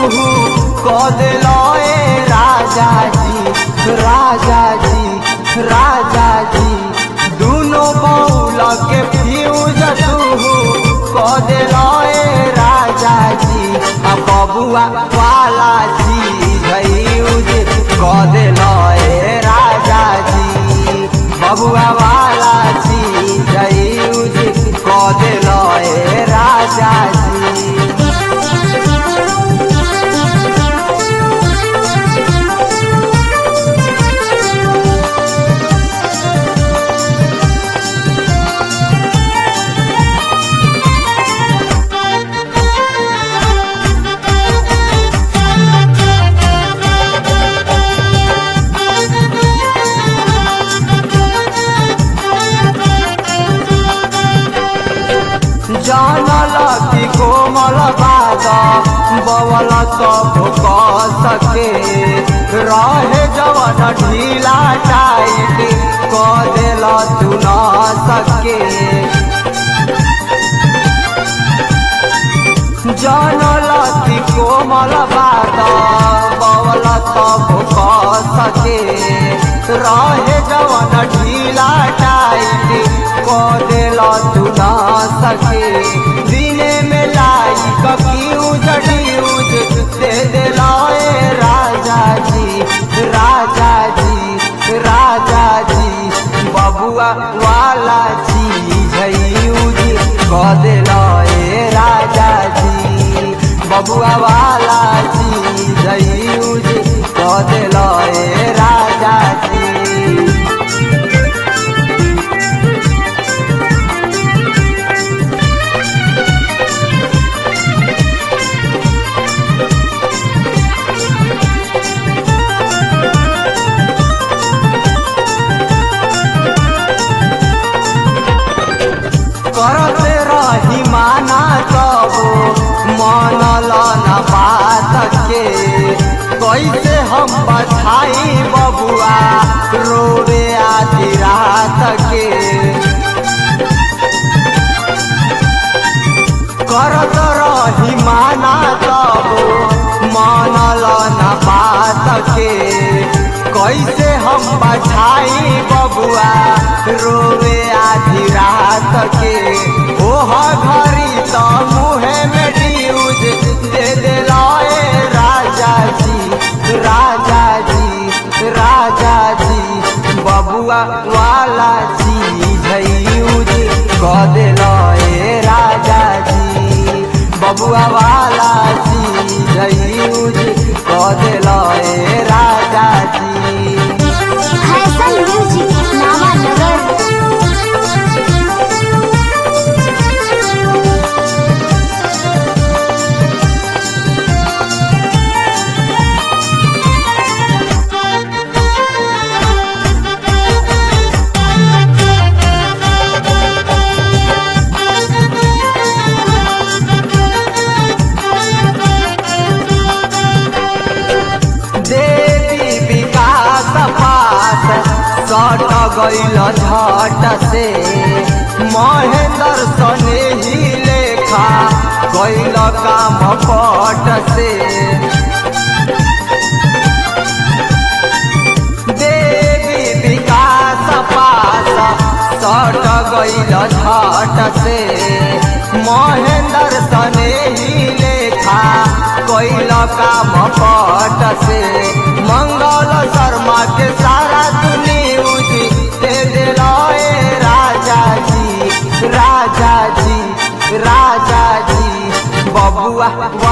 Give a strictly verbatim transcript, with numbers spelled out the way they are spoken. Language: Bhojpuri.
कह दिलोए राजा जी राजा जी राजा जी दोनों बौल के फ्यूज तू कह दिलोए राजा जी अब बबुआ वाला चीज यूज कह दिलोए राजा जी बबुआ वाला चीज यूज कह दिलोए राजा जी। जानल की कोमल बात बवल सब कह सके रहे जवन ढीला टाइट कह दिल तू न सके जानल की कोमल बात बवल सब कह सके रहे जवन ढीला टाइट कह दिल तू न सके दिने में लाई कफ्यूज ड्यूज दे दिलाए राजा जी राजा जी राजा जी बबुआ वाला चीज यूज कह दिलाए राजा जी बबुआ वाला चीज यूज कह दिलाए राजा जी। करते रही माना तब मनल न बात के कैसे हम बधाई बबुआ रोवे आधी रात के करत रही माना तब मनल न बात के कैसे हम बधाई बबुआ रोवे आधी रात के ओह घड़ी तो मुहे में ड्यूज दे दिलाए राजा जी राजा जी राजा जी बबुआ वाला चीज यूज कह दिलाए राजा जी बबुआ वाला चीज यूज कह दिलाए राजा जी। फैशन म्यूजिक नामानगर सट गईल झट से महेंद्र सने ही लेखा गईल काम पट से देवी विकास पास सट गईल झट से महेंद्र सने ही लेखा गईल काम पट से मंगल शर्मा के सारा न्यूज दे दिलाए राजा जी राजा जी राजा जी बबुआ